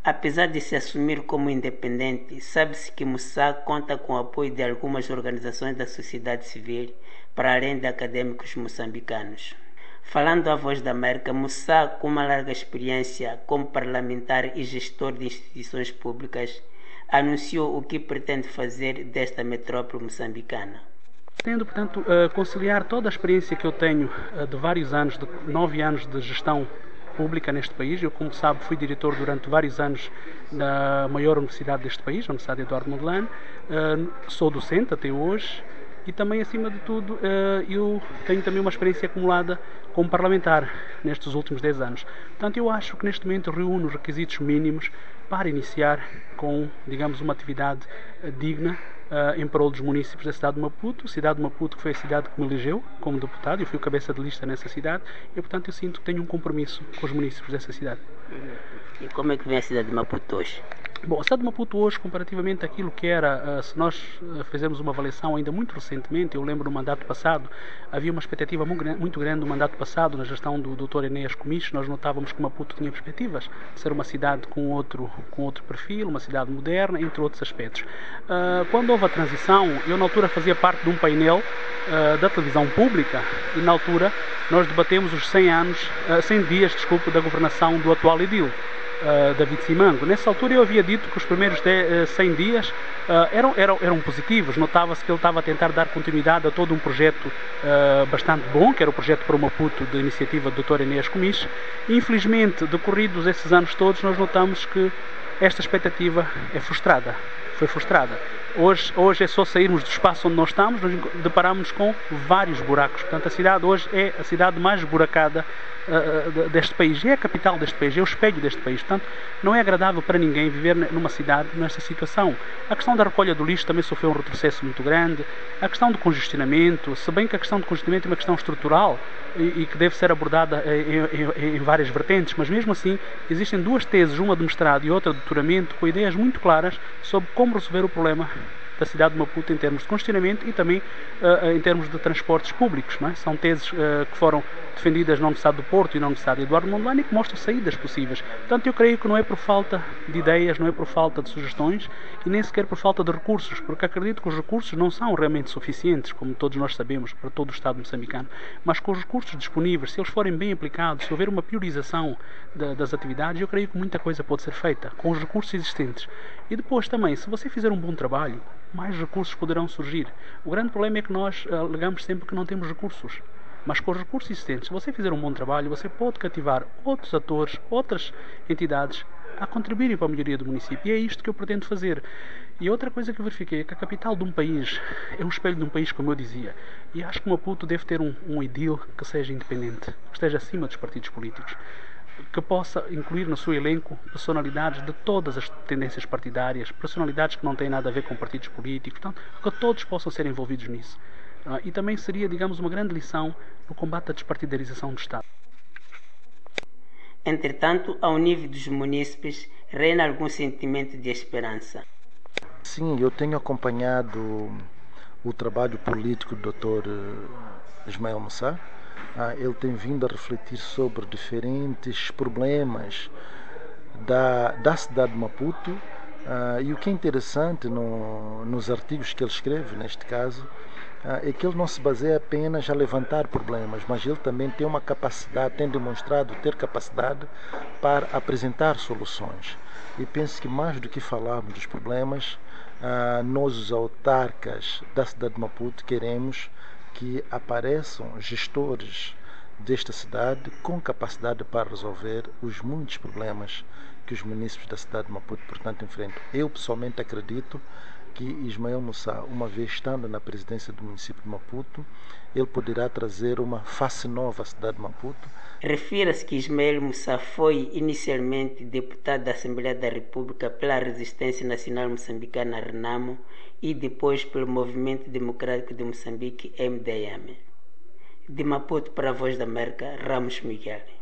Apesar de se assumir como independente, sabe-se que Moussa conta com o apoio de algumas organizações da sociedade civil, para além de acadêmicos moçambicanos. Falando à Voz da América, Moussa, com uma larga experiência como parlamentar e gestor de instituições públicas, anunciou o que pretende fazer desta metrópole moçambicana. Pretendo, portanto, conciliar toda a experiência que eu tenho de vários anos, de 9 anos de gestão pública neste país. Eu, como sabe, fui diretor durante vários anos na maior universidade deste país, a Universidade Eduardo Mondlane. Sou docente até hoje e também, acima de tudo, eu tenho também uma experiência acumulada como parlamentar nestes últimos 10 anos. Portanto, eu acho que neste momento reúno os requisitos mínimos para iniciar com, digamos, uma atividade digna em prol dos municípios da cidade de Maputo. Cidade de Maputo, que foi a cidade que me elegeu como deputado, eu fui o cabeça de lista nessa cidade e, portanto, eu sinto que tenho um compromisso com os municípios dessa cidade. E como é que vem a cidade de Maputo hoje? Bom, a cidade de Maputo hoje, comparativamente àquilo que era, se nós fizermos uma avaliação ainda muito recentemente, eu lembro no mandato passado, havia uma expectativa muito grande no mandato passado, na gestão do Dr. Enéas Comicho. Nós notávamos que Maputo tinha perspectivas de ser uma cidade com outro perfil, uma cidade moderna, entre outros aspectos. Quando houve a transição, eu na altura fazia parte de um painel da televisão pública e na altura nós debatemos os 100 dias da governação do atual edil, David Simango. Nessa altura eu havia dito que os primeiros 100 dias eram positivos. Notava-se que ele estava a tentar dar continuidade a todo um projeto bastante bom, que era o projeto para o Maputo, da iniciativa do Dr. Enéas Comicho. Infelizmente, decorridos esses anos todos, nós notamos que esta expectativa foi frustrada. Hoje é só sairmos do espaço onde nós estamos, nós deparamos com vários buracos. Portanto, a cidade hoje é a cidade mais buracada deste país, é a capital deste país, é o espelho deste país. Portanto, não é agradável para ninguém viver numa cidade nesta situação. A questão da recolha do lixo também sofreu um retrocesso muito grande. A questão do congestionamento, se bem que a questão do congestionamento é uma questão estrutural e que deve ser abordada em várias vertentes, mas mesmo assim existem duas teses, uma de mestrado e outra de doutoramento, com ideias muito claras sobre como resolver o problema da cidade de Maputo em termos de congestionamento e também em termos de transportes públicos. Não é? São teses que foram defendidas na Universidade do Porto e na Universidade Eduardo Mondlane e que mostram saídas possíveis. Portanto, eu creio que não é por falta de ideias, não é por falta de sugestões e nem sequer por falta de recursos, porque acredito que os recursos não são realmente suficientes, como todos nós sabemos, para todo o Estado moçambicano, mas com os recursos disponíveis, se eles forem bem aplicados, se houver uma priorização das atividades, eu creio que muita coisa pode ser feita com os recursos existentes. E depois também, se você fizer um bom trabalho, mais recursos poderão surgir. O grande problema é que nós alegamos sempre que não temos recursos. Mas com os recursos existentes, se você fizer um bom trabalho, você pode cativar outros atores, outras entidades a contribuírem para a melhoria do município. E é isto que eu pretendo fazer. E outra coisa que eu verifiquei é que a capital de um país é um espelho de um país, como eu dizia. E acho que Maputo deve ter um edil que seja independente, que esteja acima dos partidos políticos, que possa incluir no seu elenco personalidades de todas as tendências partidárias, personalidades que não têm nada a ver com partidos políticos, portanto, que todos possam ser envolvidos nisso. E também seria, digamos, uma grande lição no combate à despartidarização do Estado. Entretanto, ao nível dos munícipes, reina algum sentimento de esperança? Sim, eu tenho acompanhado o trabalho político do Dr. Ismael Moussa. Ele tem vindo a refletir sobre diferentes problemas da cidade de Maputo, e o que é interessante nos artigos que ele escreve, neste caso, é que ele não se baseia apenas a levantar problemas, mas ele também tem uma capacidade, tem demonstrado ter capacidade para apresentar soluções. E penso que mais do que falarmos dos problemas, nós, os autarcas da cidade de Maputo, queremos que apareçam gestores desta cidade com capacidade para resolver os muitos problemas que os munícipes da cidade de Maputo, portanto, enfrentam. Eu pessoalmente acredito que Ismael Moussa, uma vez estando na presidência do município de Maputo, ele poderá trazer uma face nova à cidade de Maputo. Refira-se que Ismael Moussa foi inicialmente deputado da Assembleia da República pela Resistência Nacional Moçambicana Renamo e depois pelo Movimento Democrático de Moçambique, MDM. De Maputo para a Voz da América, Ramos Miguel.